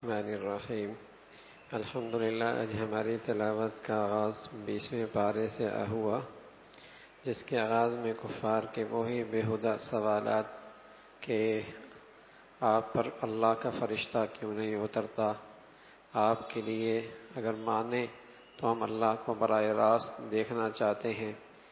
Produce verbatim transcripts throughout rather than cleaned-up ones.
الرحمن الرحیم الحمدللہ آج ہماری تلاوت کا آغاز بیسویں پارے سے ہوا، جس کے آغاز میں کفار کے وہی بےہودہ سوالات کہ آپ پر اللہ کا فرشتہ کیوں نہیں اترتا، آپ کے لیے اگر مانے تو ہم اللہ کو براہ راست دیکھنا چاہتے ہیں۔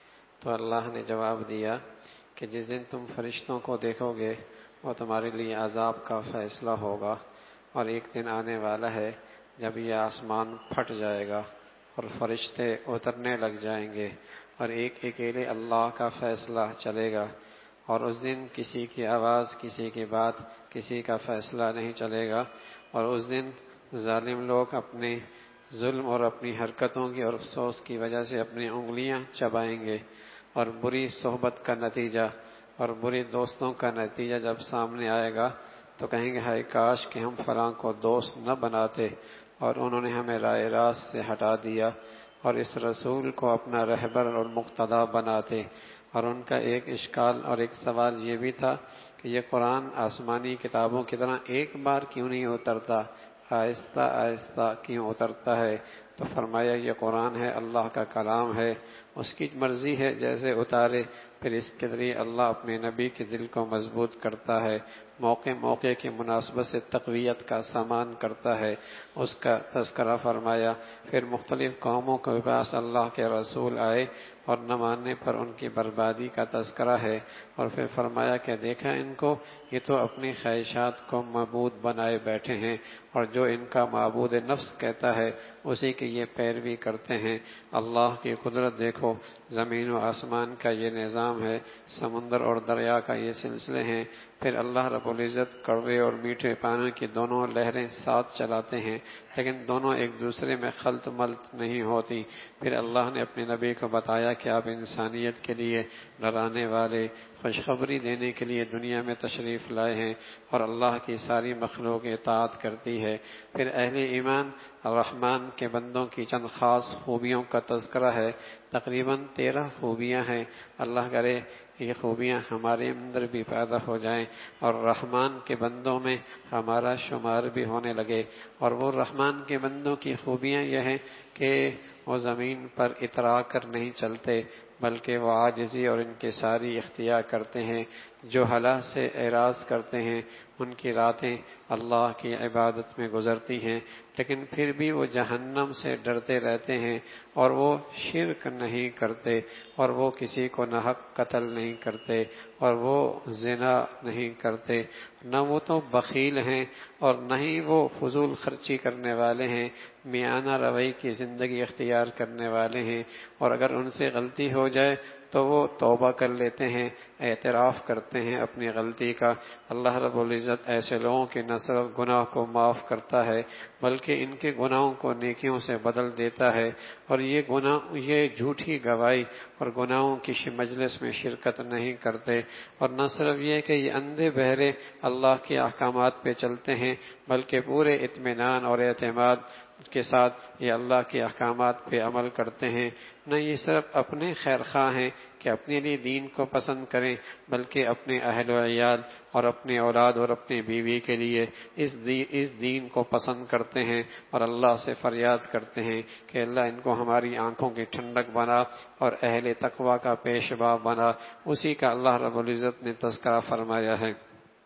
تو اللہ نے جواب دیا کہ جس دن تم فرشتوں کو دیکھو گے وہ تمہارے لیے عذاب کا فیصلہ ہوگا، اور ایک دن آنے والا ہے جب یہ آسمان پھٹ جائے گا اور فرشتے اترنے لگ جائیں گے اور ایک اکیلے اللہ کا فیصلہ چلے گا، اور اس دن کسی کی آواز، کسی کی بات، کسی کا فیصلہ نہیں چلے گا، اور اس دن ظالم لوگ اپنے ظلم اور اپنی حرکتوں کی اور افسوس کی وجہ سے اپنی انگلیاں چبائیں گے، اور بری صحبت کا نتیجہ اور برے دوستوں کا نتیجہ جب سامنے آئے گا تو کہیں گے ہائے کاش کہ ہم فلاں کو دوست نہ بناتے اور انہوں نے ہمیں راہ راست سے ہٹا دیا اور اس رسول کو اپنا رہبر اور مقتدا بناتے۔ اور ان کا ایک اشکال اور ایک سوال یہ بھی تھا کہ یہ قرآن آسمانی کتابوں کی طرح ایک بار کیوں نہیں اترتا، آہستہ آہستہ کیوں اترتا ہے؟ تو فرمایا یہ قرآن ہے، اللہ کا کلام ہے، اس کی مرضی ہے جیسے اتارے، پھر اس کے ذریعے اللہ اپنے نبی کے دل کو مضبوط کرتا ہے، موقع موقع کی مناسبت سے تقویت کا سامان کرتا ہے۔ اس کا تذکرہ فرمایا، پھر مختلف قوموں کے پاس اللہ کے رسول آئے اور نہ ماننے پر ان کی بربادی کا تذکرہ ہے، اور پھر فرمایا کہ دیکھا ان کو، یہ تو اپنی خواہشات کو معبود بنائے بیٹھے ہیں، اور جو ان کا معبود نفس کہتا ہے اسی کی یہ پیروی کرتے ہیں۔ اللہ کی قدرت دیکھو، زمین و آسمان کا یہ نظام ہے، سمندر اور دریا کا یہ سلسلے ہیں، پھر اللہ رب العزت کڑوے اور میٹھے پانی کی دونوں لہریں ساتھ چلاتے ہیں، لیکن دونوں ایک دوسرے میں خلط ملط نہیں ہوتی۔ پھر اللہ نے اپنے نبی کو بتایا کہ آپ انسانیت کے لیے ڈرانے والے، خوشخبری دینے کے لیے دنیا میں تشریف لائے ہیں، اور اللہ کی ساری مخلوق اطاعت کرتی ہے۔ پھر اہل ایمان الرحمن کے بندوں کی چند خاص خوبیوں کا تذکرہ ہے، تقریباً تیرہ خوبیاں ہیں۔ اللہ کرے یہ خوبیاں ہمارے اندر بھی پیدا ہو جائیں اور رحمان کے بندوں میں ہمارا شمار بھی ہونے لگے۔ اور وہ رحمان کے بندوں کی خوبیاں یہ ہیں کہ وہ زمین پر اترا کر نہیں چلتے، بلکہ وہ عاجزی اور انکساری اختیار کرتے ہیں، جو حلا سے اعراض کرتے ہیں۔ ان کی راتیں اللہ کی عبادت میں گزرتی ہیں، لیکن پھر بھی وہ جہنم سے ڈرتے رہتے ہیں، اور وہ شرک نہیں کرتے، اور وہ کسی کو ناحق قتل نہیں کرتے، اور وہ زنا نہیں کرتے، نہ وہ تو بخیل ہیں اور نہ ہی وہ فضول خرچی کرنے والے ہیں، میانہ روی کی زندگی اختیار کرنے والے ہیں، اور اگر ان سے غلطی ہو جائے تو وہ توبہ کر لیتے ہیں، اعتراف کرتے ہیں اپنی غلطی کا۔ اللہ رب العزت ایسے لوگوں کے نہ صرف گناہ کو معاف کرتا ہے بلکہ ان کے گناہوں کو نیکیوں سے بدل دیتا ہے، اور یہ گناہ یہ جھوٹی گواہی اور گناہوں کی مجلس میں شرکت نہیں کرتے، اور نہ صرف یہ کہ یہ اندھے بہرے اللہ کے احکامات پہ چلتے ہیں بلکہ پورے اطمینان اور اعتماد کے ساتھ یہ اللہ کے احکامات پہ عمل کرتے ہیں۔ نہ یہ صرف اپنے خیر خواہ ہیں کہ اپنے لیے دین کو پسند کریں، بلکہ اپنے اہل و عیال اور اپنے اولاد اور اپنی بیوی کے لیے اس دین اس دین کو پسند کرتے ہیں، اور اللہ سے فریاد کرتے ہیں کہ اللہ ان کو ہماری آنکھوں کی ٹھنڈک بنا اور اہل تقوی کا پیشوا بنا۔ اسی کا اللہ رب العزت نے تذکرہ فرمایا ہے۔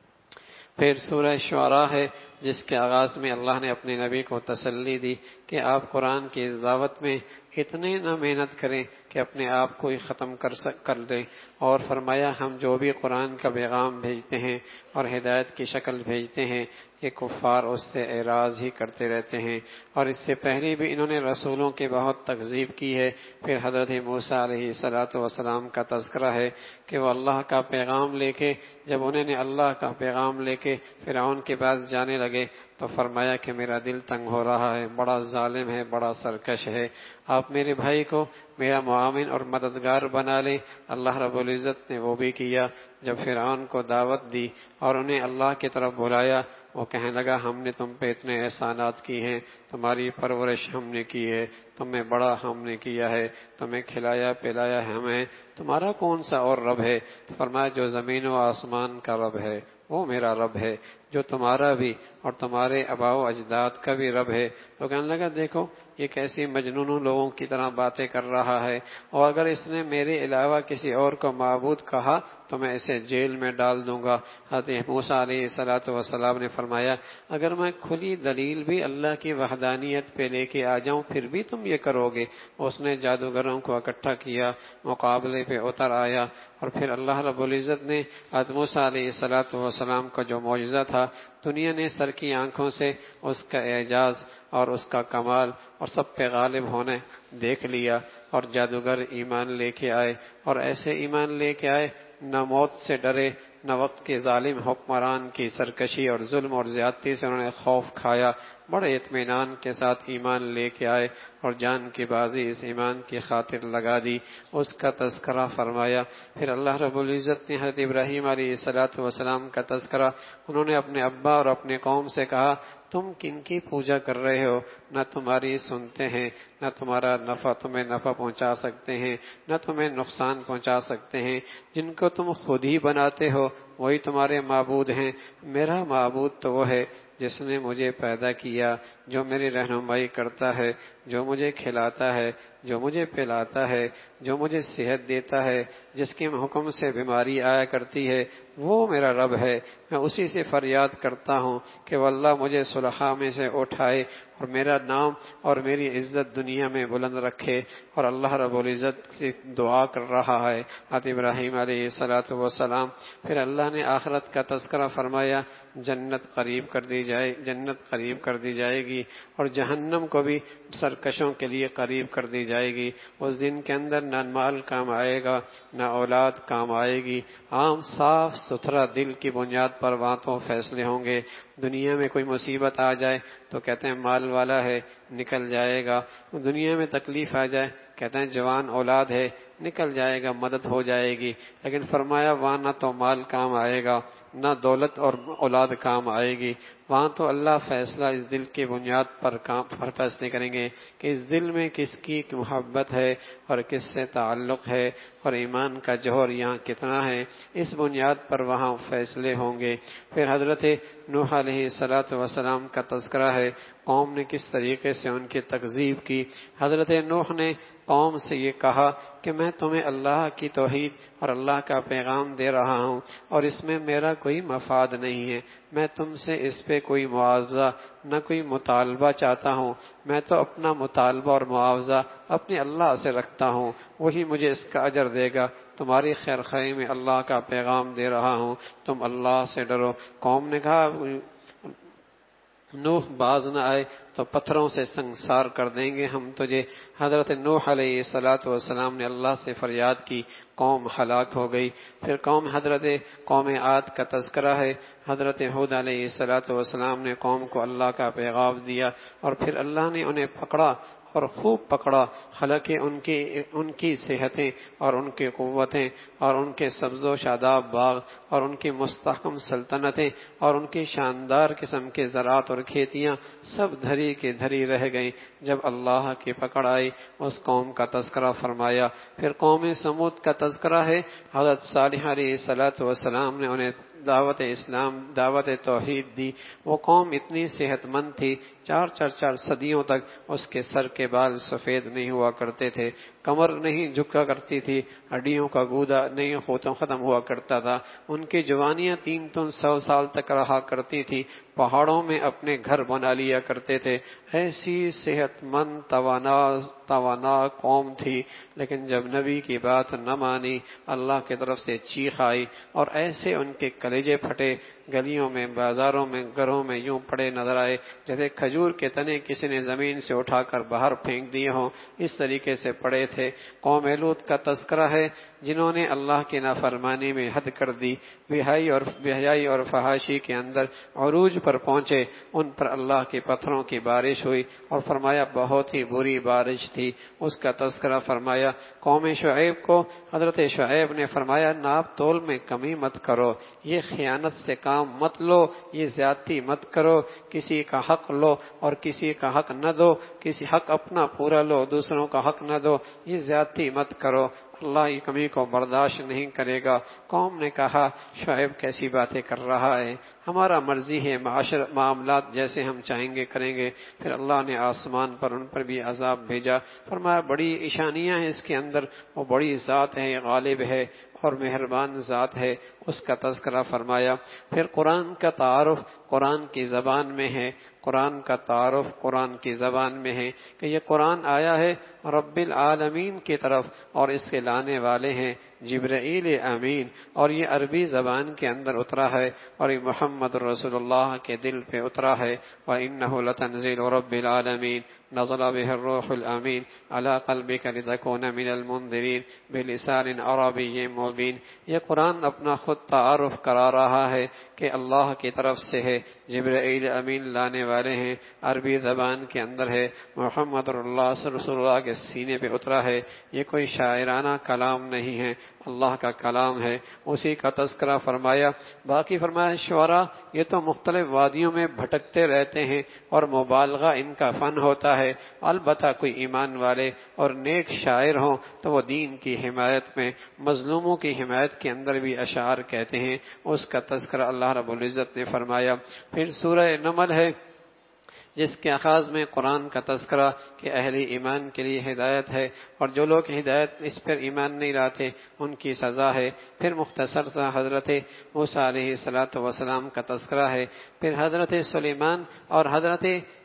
پھر سورہ شعراء ہے، جس کے آغاز میں اللہ نے اپنے نبی کو تسلی دی کہ آپ قرآن کی اس دعوت میں اتنے نہ محنت کریں کہ اپنے آپ کو ہی ختم کر سک کر دیں، اور فرمایا ہم جو بھی قرآن کا پیغام بھیجتے ہیں اور ہدایت کی شکل بھیجتے ہیں یہ کفار اس سے اعراض ہی کرتے رہتے ہیں، اور اس سے پہلے بھی انہوں نے رسولوں کی بہت تکذیب کی ہے۔ پھر حضرت موسیٰ علیہ الصلاۃ والسلام کا تذکرہ ہے کہ وہ اللہ کا پیغام لے کے جب انہوں نے اللہ کا پیغام لے کے فرعون کے پاس جانے لگے تو فرمایا کہ میرا دل تنگ ہو رہا ہے، بڑا ظالم ہے، بڑا سرکش ہے، آپ میرے بھائی کو میرا معاون اور مددگار بنا لیں۔ اللہ رب العزت نے وہ بھی کیا۔ جب فرعون کو دعوت دی اور انہیں اللہ کی طرف بلایا، وہ کہنے لگا ہم نے تم پہ اتنے احسانات کی ہیں، تمہاری پرورش ہم نے کی ہے، تمہیں بڑا ہم نے کیا ہے، تمہیں کھلایا پلایا ہمیں، تمہارا کون سا اور رب ہے؟ تو فرمایا جو زمین و آسمان کا رب ہے وہ میرا رب ہے۔ جو تمہارا بھی اور تمہارے آباء و اجداد کا بھی رب ہے۔ تو کہنے لگا دیکھو یہ کیسی مجنون لوگوں کی طرح باتیں کر رہا ہے، اور اگر اس نے میرے علاوہ کسی اور کو معبود کہا تو میں اسے جیل میں ڈال دوں گا۔ حضرت موسیٰ علیہ الصلوۃ والسلام نے فرمایا اگر میں کھلی دلیل بھی اللہ کی وحدانیت پہ لے کے آ جاؤں پھر بھی تم یہ کرو گے؟ اس نے جادوگروں کو اکٹھا کیا، مقابلے پہ اتر آیا، اور پھر اللہ رب العزت نے حضرت موسیٰ علیہ الصلوۃ والسلام کا جو معجزہ تھا دنیا نے سر کی آنکھوں سے اس کا اعجاز اور اس کا کمال اور سب پہ غالب ہونے دیکھ لیا، اور جادوگر ایمان لے کے آئے، اور ایسے ایمان لے کے آئے نہ موت سے ڈرے نہ وقت کے ظالم حکمران کی سرکشی اور ظلم اور زیادتی سے انہوں نے خوف کھایا، بڑے اطمینان کے ساتھ ایمان لے کے آئے اور جان کی بازی اس ایمان کی خاطر لگا دی، اس کا تذکرہ فرمایا۔ پھر اللہ رب العزت نے حضرت ابراہیم علیہ الصلوۃ والسلام کا تذکرہ، انہوں نے اپنے ابا اور اپنے قوم سے کہا تم کن کی پوجا کر رہے ہو؟ نہ تمہاری سنتے ہیں، نہ تمہارا نفع تمہیں نفع پہنچا سکتے ہیں، نہ تمہیں نقصان پہنچا سکتے ہیں، جن کو تم خود ہی بناتے ہو وہی تمہارے معبود ہیں۔ میرا معبود تو وہ ہے جس نے مجھے پیدا کیا، جو میری رہنمائی کرتا ہے، جو مجھے کھلاتا ہے، جو مجھے پلاتا ہے، جو مجھے صحت دیتا ہے، جس کے حکم سے بیماری آیا کرتی ہے، وہ میرا رب ہے۔ میں اسی سے فریاد کرتا ہوں کہ واللہ مجھے صلحاء میں سے اٹھائے اور میرا نام اور میری عزت دنیا میں بلند رکھے۔ اور اللہ رب العزت سے دعا کر رہا ہے حضرت ابراہیم علیہ الصلوۃ والسلام۔ پھر اللہ نے آخرت کا تذکرہ فرمایا، جنت قریب کر دی جائے جنت قریب کر دی جائے گی اور جہنم کو بھی سرکشوں کے لیے قریب کر دی جائے گی۔ اس دن کے اندر نہ مال کام آئے گا نہ اولاد کام آئے گی، عام صاف ستھرا دل کی بنیاد پر وہاں تو فیصلے ہوں گے۔ دنیا میں کوئی مصیبت آ جائے تو کہتے ہیں مال والا ہے نکل جائے گا، دنیا میں تکلیف آ جائے کہتے ہیں جوان اولاد ہے نکل جائے گا، مدد ہو جائے گی۔ لیکن فرمایا وہاں نہ تو مال کام آئے گا نہ دولت اور اولاد کام آئے گی، وہاں تو اللہ فیصلہ اس دل کی بنیاد پر کام پر فیصلے کریں گے کہ اس دل میں کس کی محبت ہے اور کس سے تعلق ہے اور ایمان کا جوہر یہاں کتنا ہے، اس بنیاد پر وہاں فیصلے ہوں گے۔ پھر حضرت نوح علیہ الصلوۃ والسلام کا تذکرہ ہے، قوم نے کس طریقے سے ان کی تکذیب کی۔ حضرت نوح نے قوم سے یہ کہا کہ میں تمہیں اللہ کی توحید اور اللہ کا پیغام دے رہا ہوں اور اس میں میرا کوئی مفاد نہیں ہے، میں تم سے اس پہ کوئی معاوضہ نہ کوئی مطالبہ چاہتا ہوں، میں تو اپنا مطالبہ اور معاوضہ اپنے اللہ سے رکھتا ہوں، وہی مجھے اس کا اجر دے گا۔ تمہاری خیر خواہی میں اللہ کا پیغام دے رہا ہوں، تم اللہ سے ڈرو۔ قوم نے کہا نوح باز نہ آئے تو پتھروں سے سنگسار کر دیں گے ہم تجھے۔ حضرت نوح علیہ الصلوۃ والسلام نے اللہ سے فریاد کی، قوم ہلاک ہو گئی۔ پھر قوم حضرت قوم عاد کا تذکرہ ہے، حضرت ہود علیہ الصلوۃ والسلام نے قوم کو اللہ کا پیغام دیا اور پھر اللہ نے انہیں پکڑا اور خوب پکڑا، حالانکہ ان کی ان کی صحتیں اور ان کی قوتیں اور ان کے سبز و شاداب باغ اور ان کی مستحکم سلطنتیں اور ان کی شاندار قسم کے زراعت اور کھیتیاں سب دھری کے دھری رہ گئیں۔ جب اللہ کی پکڑ آئی اس قوم کا تذکرہ فرمایا۔ پھر قوم سمود کا تذکرہ ہے، حضرت صالح علیہ الصلوۃ والسلام نے انہیں دعوت اسلام دعوت توحید دی۔ وہ قوم اتنی صحت مند تھی، چار چار چار صدیوں تک اس کے سر کے بال سفید نہیں ہوا کرتے تھے، کمر نہیں جھکا کرتی تھی، ہڈیوں کا گودا نہیں ختم ہوا کرتا تھا، ان کی جوانیاں تین تین سو سال تک رہا کرتی تھی، پہاڑوں میں اپنے گھر بنا لیا کرتے تھے۔ ایسی صحت مند توانا توانا قوم تھی، لیکن جب نبی کی بات نہ مانی اللہ کی طرف سے چیخ آئی اور ایسے ان کے کلیجے پھٹے، گلیوں میں بازاروں میں گھروں میں یوں پڑے نظر آئے جیسے کھجور کے تنے کسی نے زمین سے اٹھا کر باہر پھینک دیے ہوں، اس طریقے سے پڑے تھے۔ قوم لوط کا تذکرہ ہے، جنہوں نے اللہ کی نافرمانی میں حد کر دی، بہائی اور بہائی اور فحاشی کے اندر عروج پر پہنچے، ان پر اللہ کے پتھروں کی بارش ہوئی اور فرمایا بہت ہی بری بارش تھی، اس کا تذکرہ فرمایا۔ قوم شعیب کو حضرت شعیب نے فرمایا ناپ تول میں کمی مت کرو، یہ خیانت سے کام مت لو، یہ زیادتی مت کرو، کسی کا حق لو اور کسی کا حق نہ دو، کسی حق اپنا پورا لو دوسروں کا حق نہ دو، یہ زیادتی مت کرو، اللہ کی کمی کو برداشت نہیں کرے گا۔ قوم نے کہا شعیب کیسی باتیں کر رہا ہے، ہمارا مرضی ہے، معاشر معاملات جیسے ہم چاہیں گے کریں گے۔ پھر اللہ نے آسمان پر ان پر بھی عذاب بھیجا، فرمایا بڑی نشانیاں ہیں اس کے اندر، وہ بڑی ذات ہے، غالب ہے اور مہربان ذات ہے، اس کا تذکرہ فرمایا۔ پھر قرآن کا تعارف قرآن کی زبان میں ہے، قرآن کا تعارف قرآن کی زبان میں ہے کہ یہ قرآن آیا ہے رب العالمین کی طرف اور اس کے لانے والے ہیں جبرائیل امین، اور یہ عربی زبان کے اندر اترا ہے اور یہ محمد رسول اللہ کے دل پہ اترا ہے۔ وَإِنَّهُ لَتَنزِيلُ رَبِّ الْعَالَمِينَ نزل به الروح الامین علی قلبک لتکون من المنذرین بلسان عربی مبین۔ یہ قرآن اپنا خود تعارف کرا رہا ہے کہ اللہ کی طرف سے ہے، جبرائیل امین لانے والے ہیں، عربی زبان کے اندر ہے، محمد اللہ رسول اللہ کے سینے پہ اترا ہے۔ یہ کوئی شاعرانہ کلام نہیں ہے، اللہ کا کلام ہے، اسی کا تذکرہ فرمایا۔ باقی فرمایا شعراء یہ تو مختلف وادیوں میں بھٹکتے رہتے ہیں اور مبالغہ ان کا فن ہوتا ہے، البتہ کوئی ایمان والے اور نیک شاعر ہوں تو وہ دین کی حمایت میں، مظلوموں کی حمایت کے اندر بھی اشعار کہتے ہیں، اس کا تذکرہ اللہ رب العزت نے فرمایا۔ پھر سورہ نمل ہے جس کے آغاز میں قرآن کا تذکرہ کہ اہل ایمان کے لیے ہدایت ہے اور جو لوگ ہدایت اس پر ایمان نہیں لاتے ان کی سزا ہے۔ پھر مختصر سا حضرت موسیٰ علیہ الصلاۃ والسلام کا تذکرہ ہے۔ پھر حضرت سلیمان اور حضرت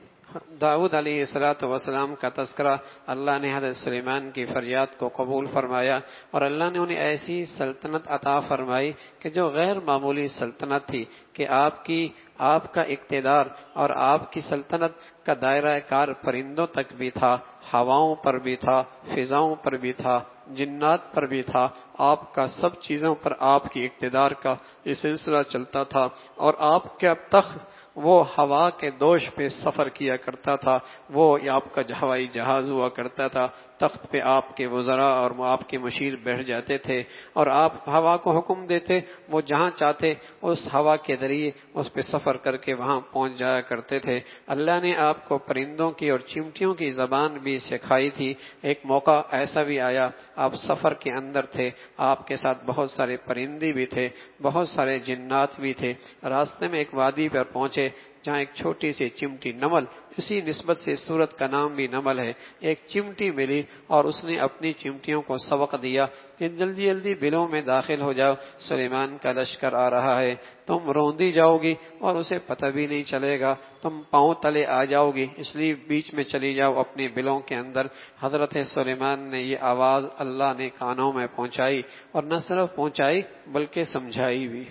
داؤد علیہ الصلاۃ والسلام کا تذکرہ، اللہ نے حضرت سلیمان کی فریاد کو قبول فرمایا اور اللہ نے انہیں ایسی سلطنت عطا فرمائی کہ جو غیر معمولی سلطنت تھی کہ آپ کی آپ کا اقتدار اور آپ کی سلطنت کا دائرہ کار پرندوں تک بھی تھا، ہواؤں پر بھی تھا، فضاؤں پر بھی تھا، جنات پر بھی تھا، آپ کا سب چیزوں پر آپ کی اقتدار کا یہ سلسلہ چلتا تھا، اور آپ کا تخت وہ ہوا کے دوش پہ سفر کیا کرتا تھا، وہ آپ کا ہوائی جہاز ہوا کرتا تھا، تخت پہ آپ کے وزراء اور آپ کے مشیر بیٹھ جاتے تھے اور آپ ہوا کو حکم دیتے، وہ جہاں چاہتے اس ہوا کے ذریعے اس پہ سفر کر کے وہاں پہنچ جایا کرتے تھے۔ اللہ نے آپ کو پرندوں کی اور چمٹیوں کی زبان بھی سکھائی تھی۔ ایک موقع ایسا بھی آیا آپ سفر کے اندر تھے، آپ کے ساتھ بہت سارے پرندے بھی تھے، بہت سارے جنات بھی تھے، راستے میں ایک وادی پر پہنچے جہاں ایک چھوٹی سی چمٹی نمل، اسی نسبت سے سورت کا نام بھی نمل ہے، ایک چمٹی ملی اور اس نے اپنی چمٹیوں کو سبق دیا کہ جلدی جلدی بلوں میں داخل ہو جاؤ، سلیمان کا لشکر آ رہا ہے، تم روندی جاؤ گی اور اسے پتہ بھی نہیں چلے گا، تم پاؤں تلے آ جاؤ گی، اس لیے بیچ میں چلی جاؤ اپنی بلوں کے اندر۔ حضرت سلیمان نے یہ آواز اللہ نے کانوں میں پہنچائی اور نہ صرف پہنچائی بلکہ سمجھائی بھی۔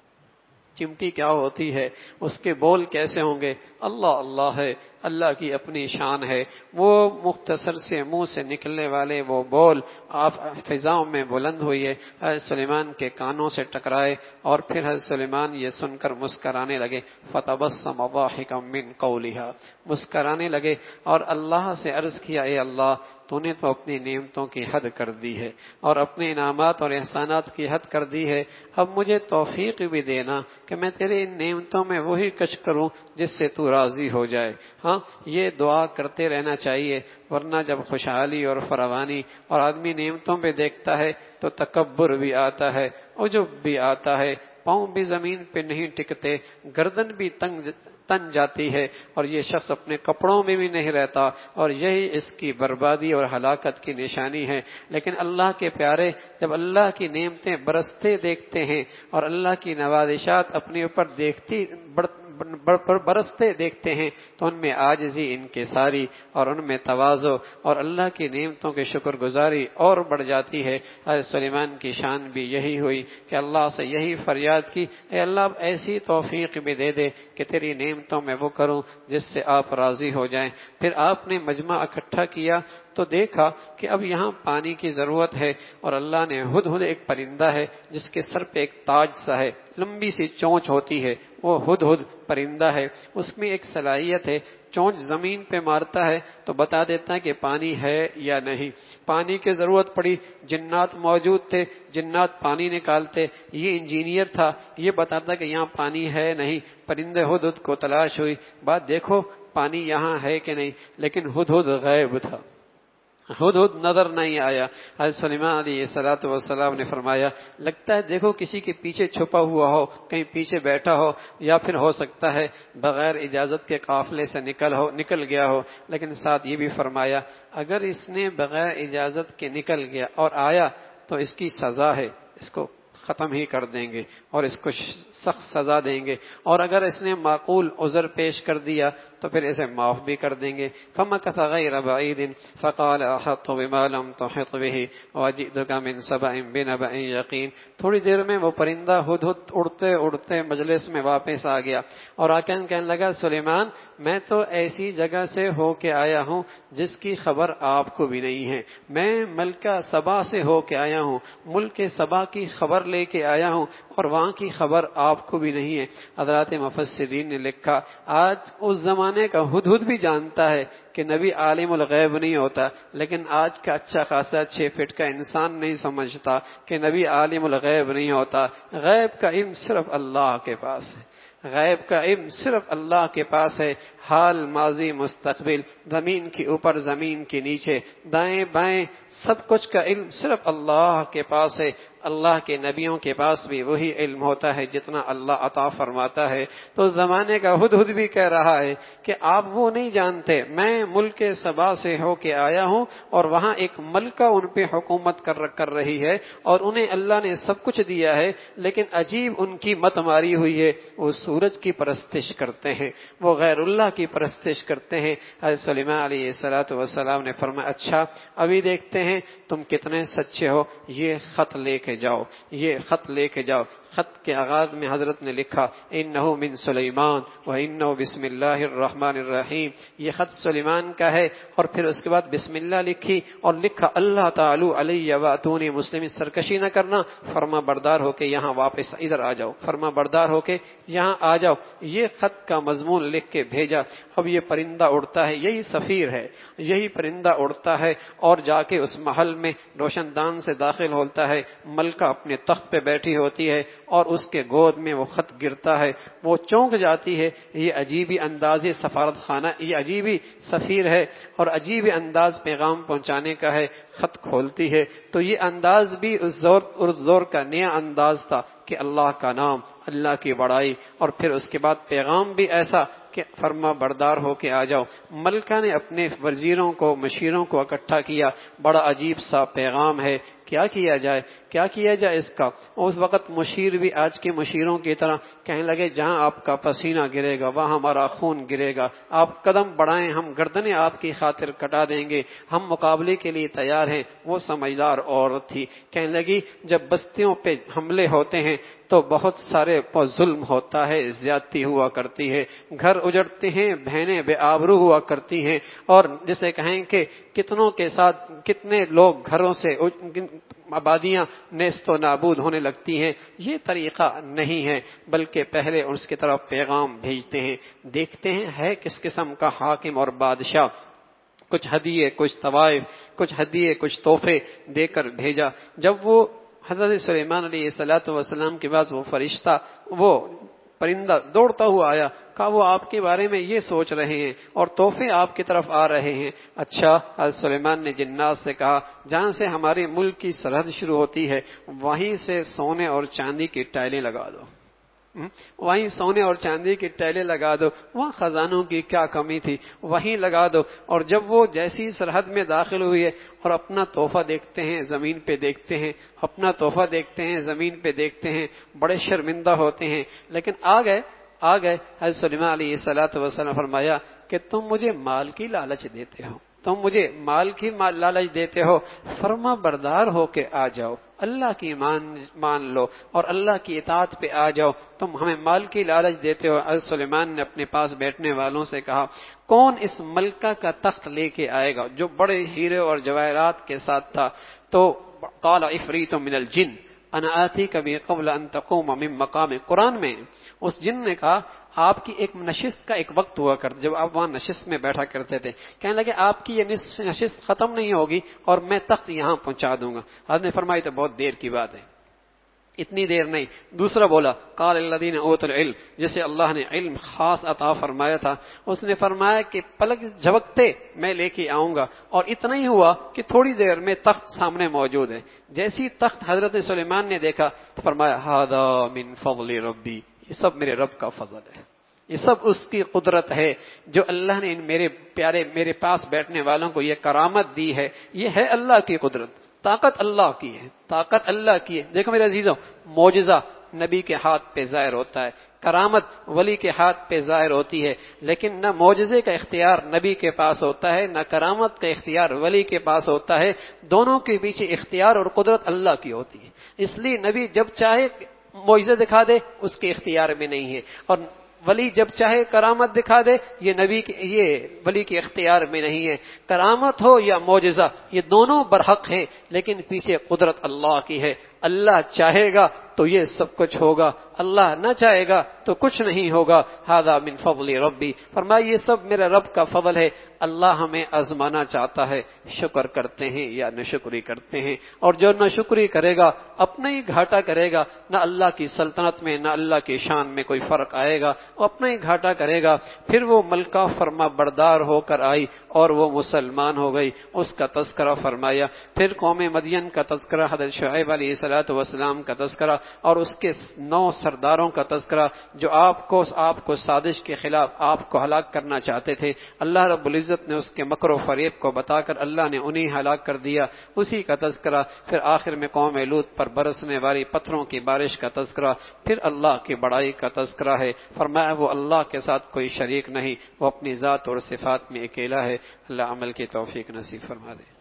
چمٹی کیا ہوتی ہے، اس کے بول کیسے ہوں گے، اللہ اللہ ہے، اللہ کی اپنی شان ہے، وہ مختصر سے منہ سے نکلنے والے وہ بول آپ فضاؤں میں بلند ہوئی ہے، حضرت سلیمان کے کانوں سے ٹکرائے اور پھر حضرت سلیمان یہ سن کر مسکرانے لگے، فتبسم ضاحکا من قولها، مسکرانے لگے اور اللہ سے عرض کیا اے اللہ تو نے تو اپنی نعمتوں کی حد کر دی ہے اور اپنے انعامات اور احسانات کی حد کر دی ہے، اب مجھے توفیق بھی دینا کہ میں تیرے ان نعمتوں میں وہی کچھ کروں جس سے تو راضی ہو جائے۔ ہاں یہ دعا کرتے رہنا چاہیے، ورنہ جب خوشحالی اور فراوانی اور آدمی نعمتوں پہ دیکھتا ہے تو تکبر بھی آتا ہے، عجب بھی آتا ہے، پاؤں بھی زمین پہ نہیں ٹکتے، گردن بھی تنگ تن جاتی ہے اور یہ شخص اپنے کپڑوں میں بھی نہیں رہتا، اور یہی اس کی بربادی اور ہلاکت کی نشانی ہے۔ لیکن اللہ کے پیارے جب اللہ کی نعمتیں برستے دیکھتے ہیں اور اللہ کی نوازشات اپنے اوپر دیکھتی برستے دیکھتے ہیں تو ان میں عاجزی انکساری اور ان میں تواضع اور اللہ کی نعمتوں کی شکر گزاری اور بڑھ جاتی ہے۔ حضرت سلیمان کی شان بھی یہی ہوئی کہ اللہ سے یہی فریاد کی، اے اللہ ایسی توفیق بھی دے دے کہ تیری نعمتوں میں وہ کروں جس سے آپ راضی ہو جائیں۔ پھر آپ نے مجمع اکٹھا کیا تو دیکھا کہ اب یہاں پانی کی ضرورت ہے اور اللہ نے ہدہد ایک پرندہ ہے جس کے سر پہ ایک تاج سا ہے، لمبی سی چونچ ہوتی ہے، وہ ہدہد پرندہ ہے، اس میں ایک صلاحیت ہے، چونچ زمین پہ مارتا ہے تو بتا دیتا ہے کہ پانی ہے یا نہیں۔ پانی کی ضرورت پڑی، جنات موجود تھے، جنات پانی نکالتے، یہ انجینئر تھا، یہ بتاتا کہ یہاں پانی ہے نہیں، پرندے ہدہد کو تلاش ہوئی، بات دیکھو پانی یہاں ہے کہ نہیں، لیکن ہدہد غائب تھا۔ ہدہد نظر نہیں آیا۔ حضرت سلیمان علیہ الصلوۃ والسلام نے فرمایا لگتا ہے دیکھو کسی کے پیچھے چھپا ہوا ہو، کہیں پیچھے بیٹھا ہو، یا پھر ہو سکتا ہے بغیر اجازت کے قافلے سے نکل ہو نکل گیا ہو۔ لیکن ساتھ یہ بھی فرمایا اگر اس نے بغیر اجازت کے نکل گیا اور آیا تو اس کی سزا ہے، اس کو ختم ہی کر دیں گے اور اس کو سخت سزا دیں گے، اور اگر اس نے معقول عذر پیش کر دیا تو پھر اسے معاف بھی کر دیں گے۔ فمكث غير بعيد فقال احط بما لم تحط به وجئتك من سبأ بنبأ يقين۔ تھوڑی دیر میں وہ پرندہ ہدہد اڑتے اڑتے مجلس میں واپس آ گیا اور آ کے کہنے لگا سلیمان میں تو ایسی جگہ سے ہو کے آیا ہوں جس کی خبر آپ کو بھی نہیں ہے، میں ملکہ سبا سے ہو کے آیا ہوں، ملک سبا کی خبر لے کے آیا ہوں اور وہاں کی خبر آپ کو بھی نہیں ہے۔ حضرات مفسرین نے لکھا آج اس زمانے کا ہدہد بھی جانتا ہے کہ نبی عالم الغیب نہیں ہوتا، لیکن آج کا اچھا خاصا چھ فٹ کا انسان نہیں سمجھتا کہ نبی عالم الغیب نہیں ہوتا۔ غیب کا علم صرف اللہ کے پاس ہے، غیب کا علم صرف اللہ کے پاس ہے، حال ماضی مستقبل، زمین کے اوپر زمین کے نیچے، دائیں بائیں، سب کچھ کا علم صرف اللہ کے پاس ہے۔ اللہ کے نبیوں کے پاس بھی وہی علم ہوتا ہے جتنا اللہ عطا فرماتا ہے۔ تو زمانے کا ہدہد بھی کہہ رہا ہے کہ آپ وہ نہیں جانتے، میں ملک سبا سے ہو کے آیا ہوں اور وہاں ایک ملکہ ان پہ حکومت کر کر رہی ہے اور انہیں اللہ نے سب کچھ دیا ہے، لیکن عجیب ان کی مت ماری ہوئی ہے، وہ سورج کی پرستش کرتے ہیں، وہ غیر اللہ کی پرستش کرتے ہیں۔ حضرت سلیمان علیہ الصلوۃ والسلام نے فرمایا اچھا ابھی دیکھتے ہیں تم کتنے سچے ہو، یہ خط لے کے جاؤ، یہ خط لے کے جاؤ۔ خط کے آغاز میں حضرت نے لکھا انہ من سلیمان و انہ بسم اللہ الرحمن الرحیم، یہ خط سلیمان کا ہے، اور پھر اس کے بعد بسم اللہ لکھی اور لکھا اللہ تعالی علیہ واتونی مسلم، سرکشی نہ کرنا، فرما بردار ہو کے یہاں واپس ادھر آ جاؤ، فرما بردار ہو کے یہاں آ جاؤ۔ یہ خط کا مضمون لکھ کے بھیجا۔ اب یہ پرندہ اڑتا ہے، یہی سفیر ہے، یہی پرندہ اڑتا ہے اور جا کے اس محل میں روشن دان سے داخل ہوتا ہے، ملکہ اپنے تخت پہ بیٹھی ہوتی ہے اور اس کے گود میں وہ خط گرتا ہے، وہ چونک جاتی ہے، یہ عجیبی انداز سفارت خانہ، یہ عجیبی سفیر ہے اور عجیب انداز پیغام پہنچانے کا ہے۔ خط کھولتی ہے تو یہ انداز بھی اس زور اس زور کا نیا انداز تھا کہ اللہ کا نام، اللہ کی بڑائی، اور پھر اس کے بعد پیغام بھی ایسا کہ فرما بردار ہو کے آ جاؤ۔ ملکہ نے اپنے وزیروں کو، مشیروں کو اکٹھا کیا، بڑا عجیب سا پیغام ہے، کیا کیا جائے کیا کیا جائے اس کا۔ اس وقت مشیر بھی آج کے مشیروں کی طرح کہنے لگے جہاں آپ کا پسینہ گرے گا وہاں ہمارا خون گرے گا، آپ قدم بڑھائیں ہم گردنیں آپ کی خاطر کٹا دیں گے، ہم مقابلے کے لیے تیار ہیں۔ وہ سمجھدار عورت تھی، کہنے لگی جب بستیوں پہ حملے ہوتے ہیں تو بہت سارے ظلم ہوتا ہے، زیادتی ہوا کرتی ہے، گھر اجڑتے ہیں، بہنیں بے آبرو ہوا کرتی ہیں، اور جسے کہیں کہ کتنوں کے ساتھ کتنے لوگ گھروں سے آبادیاں نیست و نابود ہونے لگتی ہیں۔ یہ طریقہ نہیں ہے، بلکہ پہلے اس کی طرف پیغام بھیجتے ہیں، دیکھتے ہیں ہے کس قسم کا حاکم اور بادشاہ، کچھ ہدیے، کچھ طوائف، کچھ ہدیے، کچھ تحفے دے کر بھیجا۔ جب وہ حضرت سلیمان علیہ الصلوۃ والسلام کے پاس وہ فرشتہ، وہ پرندہ دوڑتا ہوا آیا، کہا وہ آپ کے بارے میں یہ سوچ رہے ہیں اور تحفے آپ کی طرف آ رہے ہیں۔ اچھا، حضرت سلیمان نے جنات سے کہا جہاں سے ہمارے ملک کی سرحد شروع ہوتی ہے وہیں سے سونے اور چاندی کی ٹائلیں لگا دو، وہیں سونے اور چاندی کی ٹیلیں لگا دو، وہاں خزانوں کی کیا کمی تھی وہیں لگا دو۔ اور جب وہ جیسی سرحد میں داخل ہوئی ہے اور اپنا تحفہ دیکھتے ہیں زمین پہ دیکھتے ہیں، اپنا تحفہ دیکھتے ہیں زمین پہ دیکھتے ہیں، بڑے شرمندہ ہوتے ہیں، لیکن آ گئے آ گئے حضرت سلیمان علیہ الصلوۃ والسلام فرمایا کہ تم مجھے مال کی لالچ دیتے ہو، تم مجھے مال کی لالچ دیتے ہو، فرما بردار ہو کے آ جاؤ، اللہ کی مان مان لو اور اللہ کی اطاعت پہ آ جاؤ، تم ہمیں مال کی لالچ دیتے ہو۔ حضرت سلیمان نے اپنے پاس بیٹھنے والوں سے کہا کون اس ملکہ کا تخت لے کے آئے گا جو بڑے ہیرے اور جواہرات کے ساتھ تھا؟ تو قال عفریت من الجن انا آتیک بہ قبل ان تقوم من مقام، قرآن میں اس جن نے کہا آپ کی ایک نشست کا ایک وقت ہوا کرتا جب آپ وہاں نشست میں بیٹھا کرتے تھے، کہنے لگے آپ کی یہ نشست ختم نہیں ہوگی اور میں تخت یہاں پہنچا دوں گا۔ حضرت نے فرمایا تو بہت دیر کی بات ہے، اتنی دیر نہیں. دوسرا بولا قال الذین اوتوا العلم، جسے اللہ نے علم خاص عطا فرمایا تھا، اس نے فرمایا کہ پلک جھپکتے میں لے کے آؤں گا. اور اتنا ہی ہوا کہ تھوڑی دیر میں تخت سامنے موجود ہے. جیسی تخت حضرت سلیمان نے دیکھا تو فرمایا ھذا من فضل ربی، یہ سب میرے رب کا فضل ہے، یہ سب اس کی قدرت ہے جو اللہ نے ان میرے پیارے میرے پاس بیٹھنے والوں کو یہ کرامت دی ہے. یہ ہے اللہ کی قدرت، طاقت اللہ کی ہے، طاقت اللہ کی ہے. دیکھو میرے عزیزوں، معجزہ نبی کے ہاتھ پہ ظاہر ہوتا ہے، کرامت ولی کے ہاتھ پہ ظاہر ہوتی ہے، لیکن نہ معجزے کا اختیار نبی کے پاس ہوتا ہے، نہ کرامت کا اختیار ولی کے پاس ہوتا ہے. دونوں کے پیچھے اختیار اور قدرت اللہ کی ہوتی ہے. اس لیے نبی جب چاہے معجزہ دکھا دے اس کے اختیار میں نہیں ہے، اور ولی جب چاہے کرامت دکھا دے یہ نبی کے یہ ولی کے اختیار میں نہیں ہے. کرامت ہو یا معجزہ یہ دونوں برحق ہیں، لیکن پیچھے قدرت اللہ کی ہے. اللہ چاہے گا تو یہ سب کچھ ہوگا، اللہ نہ چاہے گا تو کچھ نہیں ہوگا. ھذا من فضل ربی، فرمایا یہ سب میرا رب کا فضل ہے. اللہ ہمیں آزمانا چاہتا ہے، شکر کرتے ہیں یا ناشکری کرتے ہیں. اور جو ناشکری کرے گا اپنا ہی گھاٹا کرے گا، نہ اللہ کی سلطنت میں نہ اللہ کی شان میں کوئی فرق آئے گا، وہ اپنا ہی گھاٹا کرے گا. پھر وہ ملکہ فرما بردار ہو کر آئی اور وہ مسلمان ہو گئی، اس کا تذکرہ فرمایا. پھر قوم مدین کا تذکرہ، حضرت شعیب علیہ الصلوۃ والسلام کا تذکرہ، اور اس کے نو سرداروں کا تذکرہ جو آپ کو آپ کو سازش کے خلاف آپ کو ہلاک کرنا چاہتے تھے. اللہ رب العزت نے اس کے مکر و فریب کو بتا کر اللہ نے انہیں ہلاک کر دیا، اسی کا تذکرہ. پھر آخر میں قوم لوط پر برسنے والی پتھروں کی بارش کا تذکرہ. پھر اللہ کی بڑائی کا تذکرہ ہے. فرمایا وہ اللہ کے ساتھ کوئی شریک نہیں، وہ اپنی ذات اور صفات میں اکیلا ہے. اللہ عمل کی توفیق نصیب فرما دے.